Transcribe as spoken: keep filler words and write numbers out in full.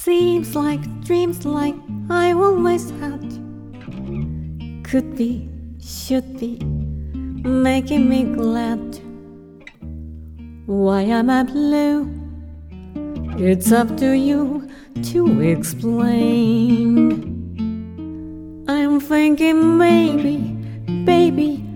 Seems like dreams like I always had could be, should be, making me glad. Why am I blue? It's up to you to explain. I'm thinking maybe, baby,